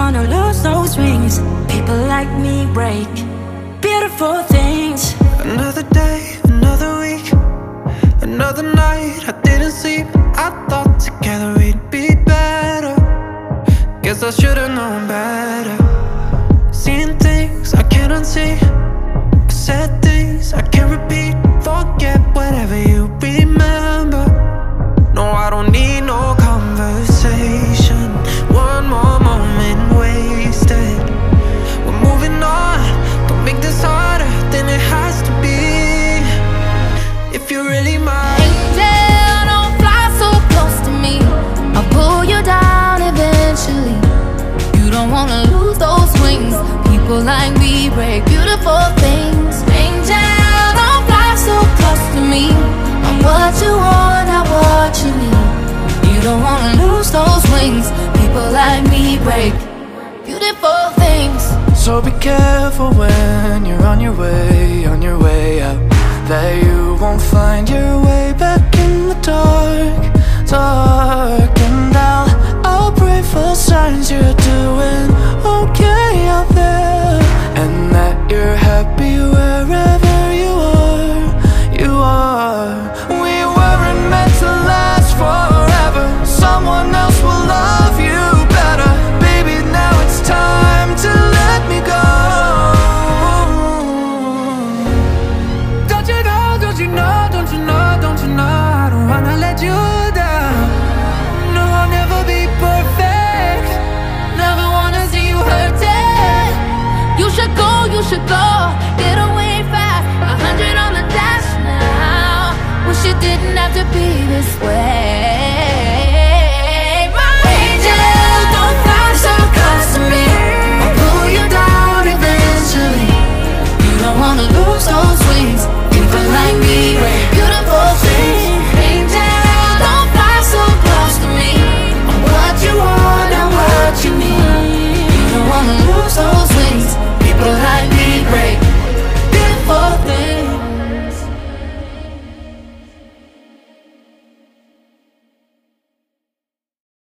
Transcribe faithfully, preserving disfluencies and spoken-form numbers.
wanna lose those wings people like me break. Beautiful things. Another day, another week, another night I didn't sleep. I thought together we'd be better. Guess I should've known better. Seeing things I can't unsee, said things I can't repeat. Forget whatever you remember. No, I don't need no conversation. One more moment wasted. We're moving on. Don't make this harder than it has to be. If you're really mine. Angel, don't fly so close to me. I'll pull you down eventually. You don't wanna lose those wings people like me break. Beautiful things. Angel, don't fly so close to me. I'm what you want, not what you need. You don't wanna lose those wings people like me break. Beautiful things. So be careful when you're on your way, on your way out, that you won't find your way back in the dark, dark. And I'll, I'll pray for signs you're doing okay out there, and that you're happy wherever you are, you are. We weren't meant to last forever. Someone else will love you better. Baby, now it's time to let me go. Don't you know, don't you know, don't you know, don't you know, I don't wanna let you down. No, I'll never be perfect. Never wanna see you hurting. You should go, you should go. Get away fast. A hundred on the dash now. Wish it didn't have to be this way.